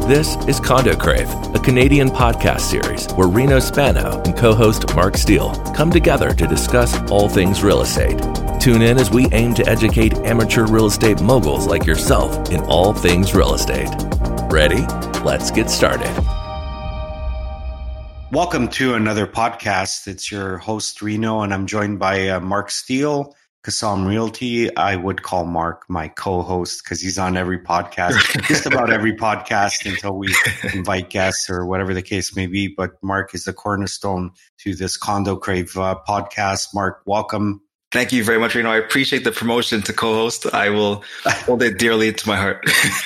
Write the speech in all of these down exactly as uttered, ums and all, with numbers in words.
This is Condo Crave, a Canadian podcast series where Reno Spano and co-host Mark Steele come together to discuss all things real estate. Tune in as we aim to educate amateur real estate moguls like yourself in all things real estate. Ready? Let's get started. Welcome to another podcast. It's your host, Reno, and I'm joined by uh, Mark Steele, Kassam Realty. I would call Mark my co-host because he's on every podcast, just about every podcast until we invite guests or whatever the case may be. But Mark is the cornerstone to this Condo Crave uh, podcast. Mark, welcome. Thank you very much, Reno. I appreciate the promotion to co-host. I will hold it dearly to my heart.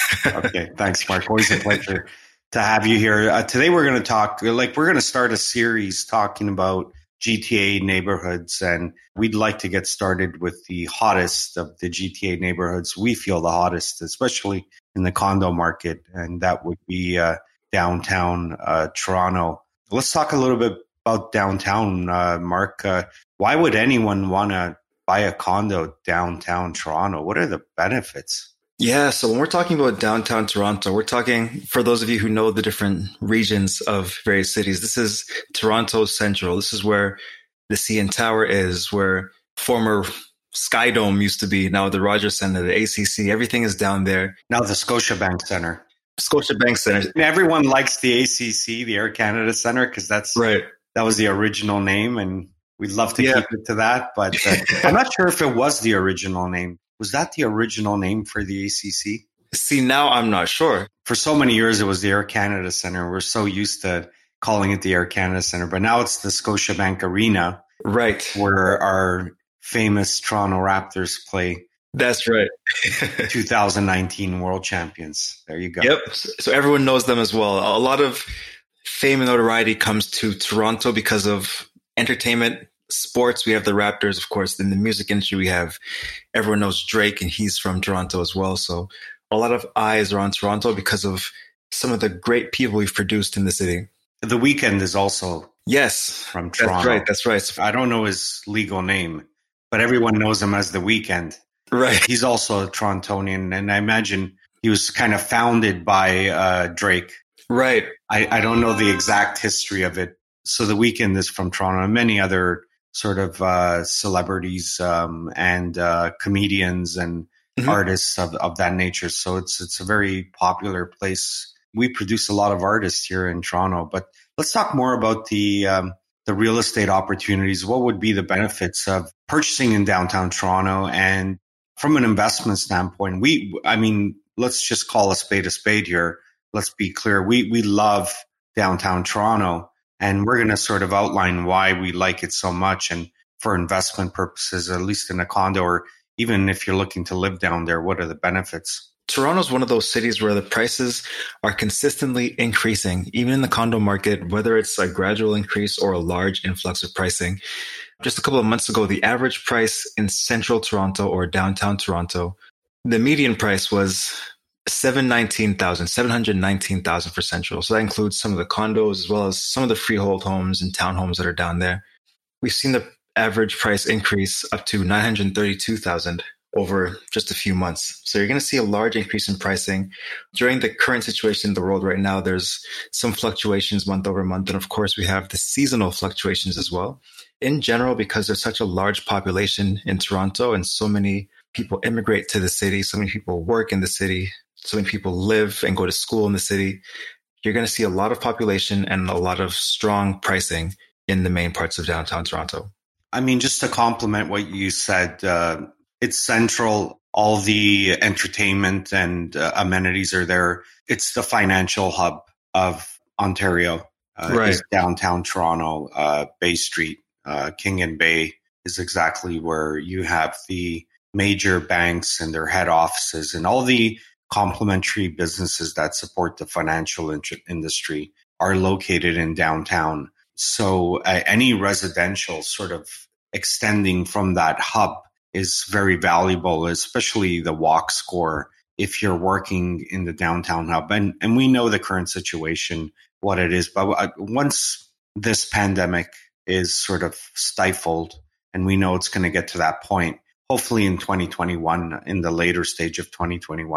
Okay, thanks, Mark. Always a pleasure to have you here. Uh, today we're going to talk, like we're going to start a series talking about G T A neighborhoods, and we'd like to get started with the hottest of the G T A neighborhoods. We feel the hottest, especially in the condo market, and that would be uh, downtown uh, Toronto. Let's talk a little bit about downtown, uh, Mark. Uh, why would anyone want to buy a condo downtown Toronto? What are the benefits? Yeah, so when we're talking about downtown Toronto, we're talking, for those of you who know the different regions of various cities, this is Toronto Central. This is where the C N Tower is, where former Skydome used to be, now the Rogers Centre, the A C C, everything is down there. Now the Scotiabank Centre. Scotiabank Centre. Everyone likes the A C C, the Air Canada Centre, because that's right. That was the original name, and we'd love to yeah. keep it to that. But uh, I'm not sure if it was the original name. Was that the original name for the A C C? See, now I'm not sure. For so many years, it was the Air Canada Centre. We're so used to calling it the Air Canada Centre, but now it's the Scotiabank Arena. Right. Where our famous Toronto Raptors play. That's right. two thousand nineteen World Champions. There you go. Yep. So everyone knows them as well. A lot of fame and notoriety comes to Toronto because of entertainment. Sports, we have the Raptors, of course. In the music industry, we have, everyone knows Drake, and he's from Toronto as well. So a lot of eyes are on Toronto because of some of the great people we've produced in the city. The Weeknd is also yes from Toronto. That's right. That's right. I don't know his legal name, but everyone knows him as The Weeknd. Right. He's also a Torontonian, and I imagine he was kind of founded by uh, Drake. Right. I, I don't know the exact history of it. So The Weeknd is from Toronto, and many other sort of uh, celebrities um, and uh, comedians and mm-hmm. artists of, of that nature. So it's it's a very popular place. We produce a lot of artists here in Toronto. But let's talk more about the um, the real estate opportunities. What would be the benefits of purchasing in downtown Toronto? And from an investment standpoint, we, I mean, let's just call a spade a spade here. Let's be clear. We we love downtown Toronto. And we're going to sort of outline why we like it so much. And for investment purposes, at least in a condo, or even if you're looking to live down there, what are the benefits? Toronto's one of those cities where the prices are consistently increasing, even in the condo market, whether it's a gradual increase or a large influx of pricing. Just a couple of months ago, the average price in central Toronto or downtown Toronto, the median price was seven hundred nineteen thousand dollars, seven hundred nineteen thousand dollars for Central. So that includes some of the condos as well as some of the freehold homes and townhomes that are down there. We've seen the average price increase up to nine hundred thirty-two thousand dollars over just a few months. So you're going to see a large increase in pricing. During the current situation in the world right now, there's some fluctuations month over month. And of course, we have the seasonal fluctuations as well. In general, because there's such a large population in Toronto and so many people immigrate to the city, so many people work in the city, so many people live and go to school in the city, you're going to see a lot of population and a lot of strong pricing in the main parts of downtown Toronto. I mean, just to complement what you said, uh, it's central. All the entertainment and uh, amenities are there. It's the financial hub of Ontario. Uh, right. Is downtown Toronto, uh, Bay Street, uh, King and Bay is exactly where you have the major banks and their head offices and all the complementary businesses that support the financial in- industry are located in downtown. So uh, any residential sort of extending from that hub is very valuable, especially the walk score if you're working in the downtown hub. And, and we know the current situation, what it is. But once this pandemic is sort of stifled, and we know it's going to get to that point, hopefully in twenty twenty-one, in the later stage of twenty twenty-one,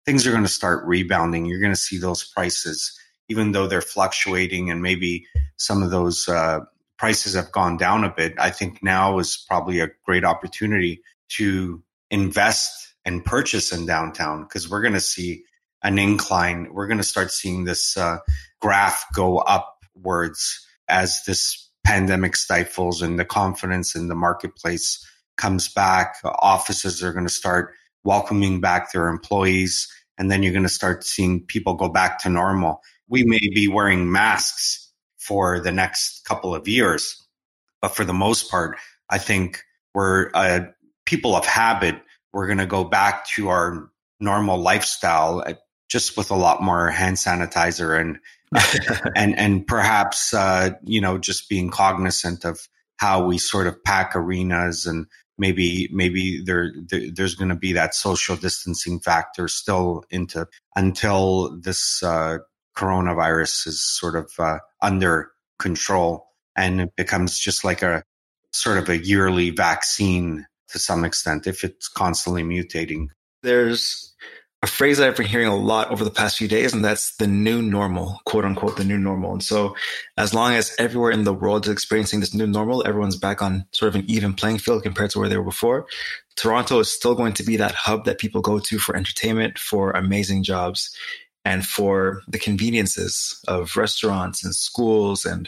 things are going to start rebounding. You're going to see those prices, even though they're fluctuating and maybe some of those uh, prices have gone down a bit. I think now is probably a great opportunity to invest and purchase in downtown, because we're going to see an incline. We're going to start seeing this uh, graph go upwards as this pandemic stifles and the confidence in the marketplace comes back. Offices are going to start welcoming back their employees, and then you're going to start seeing people go back to normal. We may be wearing masks for the next couple of years, but for the most part, I think we're uh, people of habit. We're going to go back to our normal lifestyle, just with a lot more hand sanitizer and and and perhaps uh, you know, just being cognizant of how we sort of pack arenas, and maybe maybe there, there there's going to be that social distancing factor still into until this uh, coronavirus is sort of uh, under control, and it becomes just like a sort of a yearly vaccine to some extent, if it's constantly mutating. There's a phrase that I've been hearing a lot over the past few days, and that's the new normal, quote unquote, the new normal. And so as long as everywhere in the world is experiencing this new normal, everyone's back on sort of an even playing field compared to where they were before. Toronto is still going to be that hub that people go to for entertainment, for amazing jobs, and for the conveniences of restaurants and schools and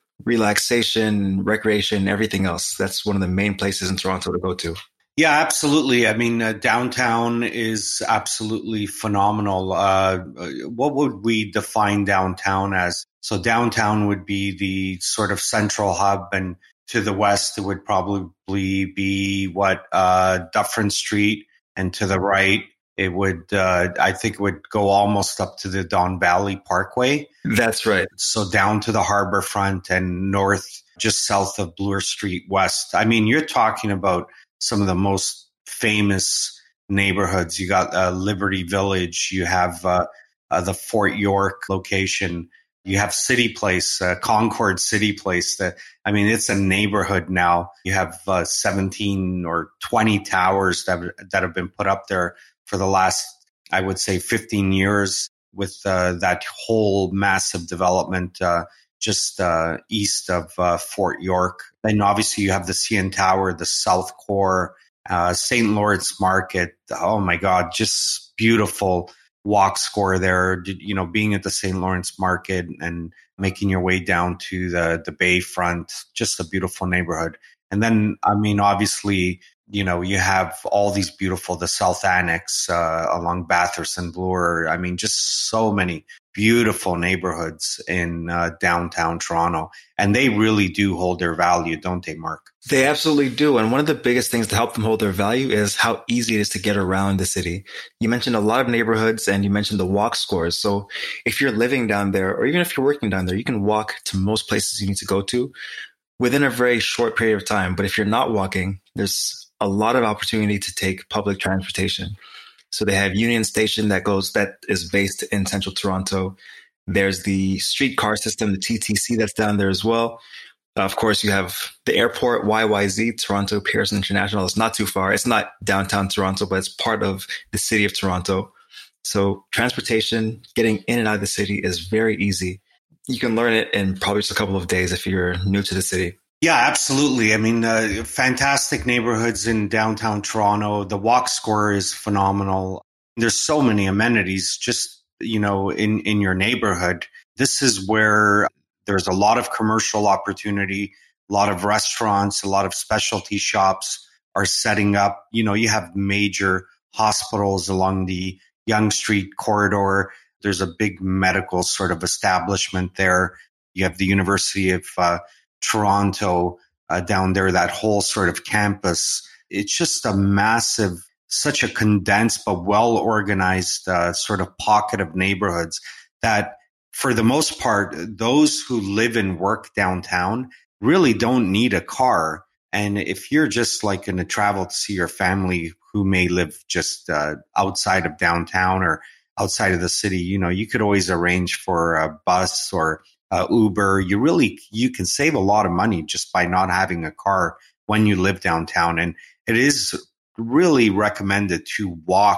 relaxation, recreation, everything else. That's one of the main places in Toronto to go to. Yeah, absolutely. I mean, uh, downtown is absolutely phenomenal. Uh, what would we define downtown as? So downtown would be the sort of central hub, and to the west, it would probably be what, uh, Dufferin Street, and to the right, it would, uh, I think it would go almost up to the Don Valley Parkway. That's right. So down to the harbor front and north, just south of Bloor Street West. I mean, you're talking about some of the most famous neighborhoods. You got uh, Liberty Village. You have uh, uh, the Fort York location. You have City Place, uh, Concord City Place. That I mean, it's a neighborhood now. You have uh, seventeen or twenty towers that that have been put up there for the last, I would say, fifteen years, with uh, that whole massive development uh, just uh, east of uh, Fort York. Then obviously you have the C N Tower, the South Core, uh, Saint Lawrence Market. Oh my God, just beautiful walk score there. You know, being at the Saint Lawrence Market and making your way down to the, the Bayfront, just a beautiful neighborhood. And then, I mean, obviously, you know, you have all these beautiful, the South Annex uh, along Bathurst and Bloor. I mean, just so many beautiful neighborhoods in uh, downtown Toronto. And they really do hold their value, don't they, Mark? They absolutely do. And one of the biggest things to help them hold their value is how easy it is to get around the city. You mentioned a lot of neighborhoods, and you mentioned the walk scores. So if you're living down there, or even if you're working down there, you can walk to most places you need to go to within a very short period of time. But if you're not walking, there's a lot of opportunity to take public transportation. So they have Union Station that goes, that is based in central Toronto. There's the streetcar system, the T T C, that's down there as well. Uh, of course, you have the airport, Y Y Z, Toronto Pearson International. It's not too far. It's not downtown Toronto, but it's part of the city of Toronto. So transportation, getting in and out of the city is very easy. You can learn it in probably just a couple of days if you're new to the city. Yeah, absolutely. I mean, uh, fantastic neighborhoods in downtown Toronto. The walk score is phenomenal. There's so many amenities just, you know, in, in your neighborhood. This is where there's a lot of commercial opportunity, a lot of restaurants, a lot of specialty shops are setting up. You know, you have major hospitals along the Yonge Street corridor. There's a big medical sort of establishment there. You have the University of uh, Toronto uh, down there, that whole sort of campus. It's just a massive, such a condensed but well-organized uh, sort of pocket of neighborhoods that, for the most part, those who live and work downtown really don't need a car. And if you're just like going to travel to see your family who may live just uh, outside of downtown or outside of the city, you know, you could always arrange for a bus or Uh, Uber. You really, you can save a lot of money just by not having a car when you live downtown. And it is really recommended to walk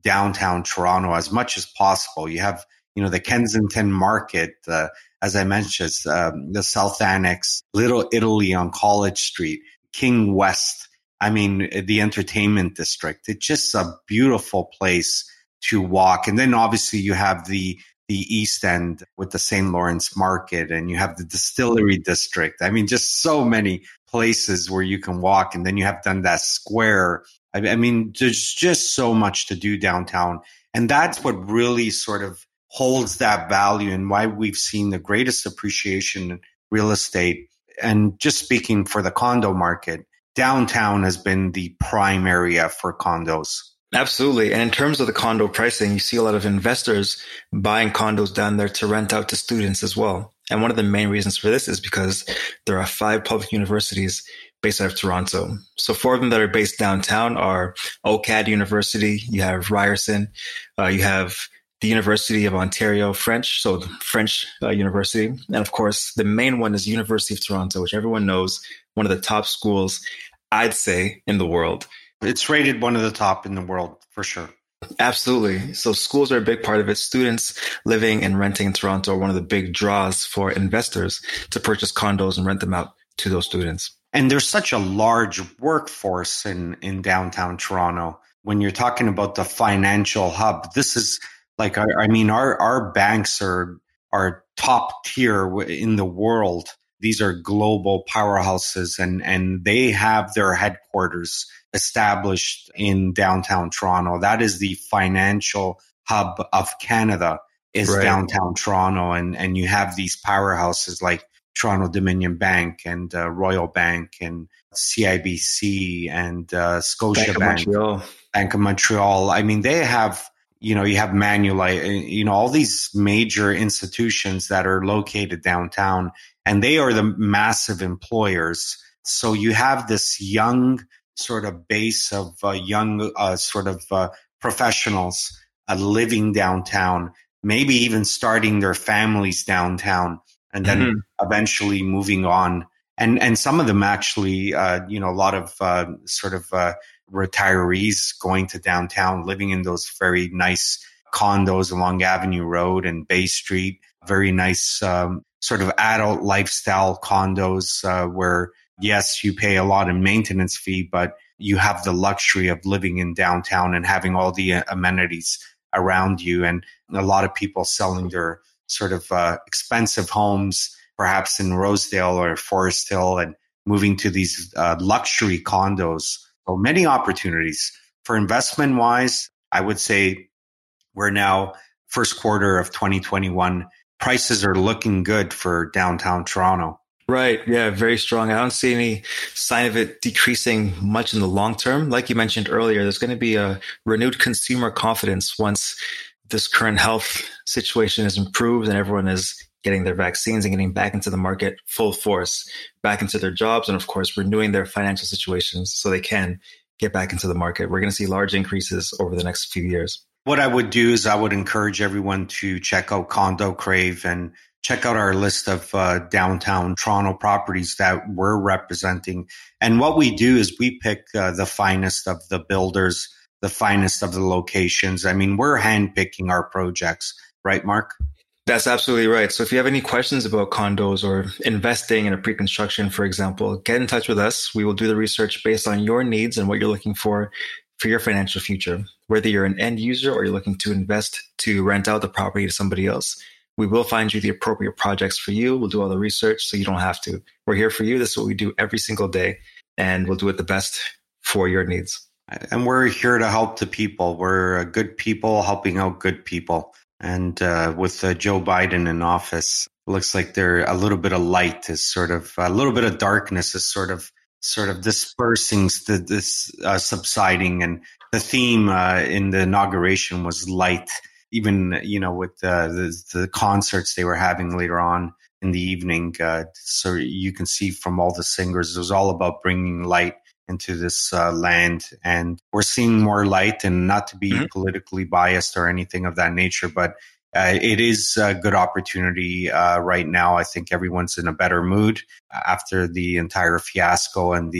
downtown Toronto as much as possible. You have, you know, the Kensington Market, uh, as I mentioned, um, the South Annex, Little Italy on College Street, King West. I mean, the entertainment district. It's just a beautiful place to walk. And then obviously you have the the East End with the Saint Lawrence Market, and you have the Distillery District. I mean, just so many places where you can walk. And then you have Dundas Square. I, I mean, there's just so much to do downtown. And that's what really sort of holds that value and why we've seen the greatest appreciation in real estate. And just speaking for the condo market, downtown has been the prime area for condos. Absolutely. And in terms of the condo pricing, you see a lot of investors buying condos down there to rent out to students as well. And one of the main reasons for this is because there are five public universities based out of Toronto. So four of them that are based downtown are O C A D University, you have Ryerson, uh, you have the University of Ontario French, so the French uh, University. And of course, the main one is University of Toronto, which everyone knows, one of the top schools, I'd say, in the world. It's rated one of the top in the world, for sure. Absolutely. So schools are a big part of it. Students living and renting in Toronto are one of the big draws for investors to purchase condos and rent them out to those students. And there's such a large workforce in, in downtown Toronto. When you're talking about the financial hub, this is like, I mean, our, our banks are, are top tier in the world. These are global powerhouses, and, and they have their headquarters established in downtown Toronto. That is the financial hub of Canada, is right. Downtown Toronto. And, and you have these powerhouses like Toronto Dominion Bank and uh, Royal Bank and C I B C and uh, Scotia Bank, Bank, Bank of Montreal. I mean, they have, you know, you have Manulife, you know, all these major institutions that are located downtown, and they are the massive employers. So you have this young sort of base of uh, young uh, sort of uh, professionals uh, living downtown, maybe even starting their families downtown, and then mm-hmm. eventually moving on. And and some of them actually, uh, you know, a lot of uh, sort of uh, retirees going to downtown, living in those very nice condos along Avenue Road and Bay Street, very nice um, sort of adult lifestyle condos uh, where, yes, you pay a lot in maintenance fee, but you have the luxury of living in downtown and having all the amenities around you. And a lot of people selling their sort of uh, expensive homes, perhaps in Rosedale or Forest Hill, and moving to these uh, luxury condos. So many opportunities for investment wise. I would say we're now first quarter of twenty twenty-one. Prices are looking good for downtown Toronto. Right. Yeah, very strong. I don't see any sign of it decreasing much in the long term. Like you mentioned earlier, there's going to be a renewed consumer confidence once this current health situation is improved and everyone is getting their vaccines and getting back into the market full force, back into their jobs, and of course, renewing their financial situations so they can get back into the market. We're going to see large increases over the next few years. What I would do is I would encourage everyone to check out Condo Crave and check out our list of uh, downtown Toronto properties that we're representing. And what we do is we pick uh, the finest of the builders, the finest of the locations. I mean, we're handpicking our projects, right, Mark? That's absolutely right. So if you have any questions about condos or investing in a pre-construction, for example, get in touch with us. We will do the research based on your needs and what you're looking for for your financial future. Whether you're an end user or you're looking to invest to rent out the property to somebody else, we will find you the appropriate projects for you. We'll do all the research so you don't have to. We're here for you. This is what we do every single day, and we'll do it the best for your needs. And we're here to help the people. We're good people helping out good people. And uh, with uh, Joe Biden in office, it looks like there a little bit of light is sort of a little bit of darkness is sort of sort of dispersing, this uh, subsiding. And the theme uh, in the inauguration was light. Even, you know, with uh, the, the concerts they were having later on in the evening. Uh, so you can see from all the singers, it was all about bringing light into this uh, land. And we're seeing more light, and not to be mm-hmm. politically biased or anything of that nature, but uh, it is a good opportunity uh, right now. I think everyone's in a better mood after the entire fiasco and the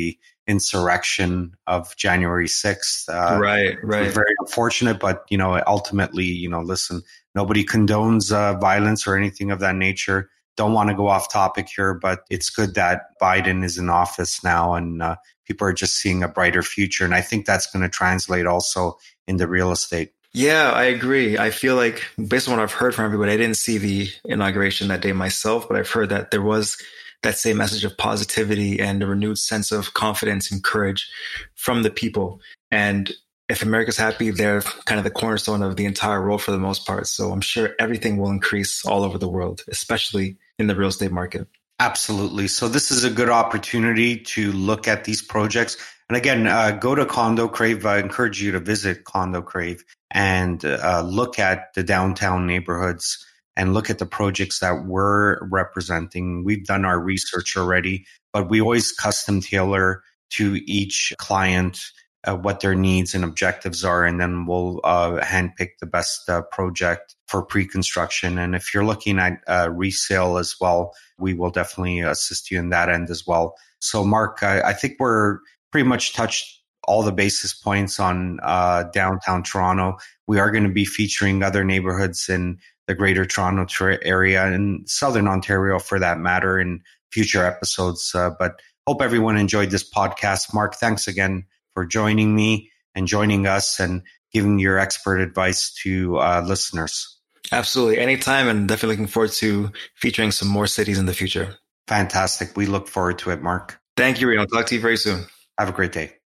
insurrection of January sixth. Uh, right, right. Very unfortunate, but, you know, ultimately, you know, listen, nobody condones uh, violence or anything of that nature. Don't want to go off topic here, but it's good that Biden is in office now and uh, people are just seeing a brighter future. And I think that's going to translate also into real estate. Yeah, I agree. I feel like based on what I've heard from everybody, I didn't see the inauguration that day myself, but I've heard that there was that same message of positivity and a renewed sense of confidence and courage from the people. And if America's happy, they're kind of the cornerstone of the entire world for the most part. So I'm sure everything will increase all over the world, especially in the real estate market. Absolutely. So this is a good opportunity to look at these projects. And again, uh, go to Condo Crave. I encourage you to visit Condo Crave and uh, look at the downtown neighborhoods and look at the projects that we're representing. We've done our research already, but we always custom tailor to each client uh, what their needs and objectives are. And then we'll uh, handpick the best uh, project for pre-construction. And if you're looking at uh, resale as well, we will definitely assist you in that end as well. So Mark, I, I think we're pretty much touched all the basis points on uh, downtown Toronto. We are going to be featuring other neighborhoods in the Greater Toronto area and Southern Ontario for that matter in future episodes. Uh, but hope everyone enjoyed this podcast. Mark, thanks again for joining me and joining us and giving your expert advice to uh, listeners. Absolutely. Anytime, and definitely looking forward to featuring some more cities in the future. Fantastic. We look forward to it, Mark. Thank you, Reno. I'll talk to you very soon. Have a great day.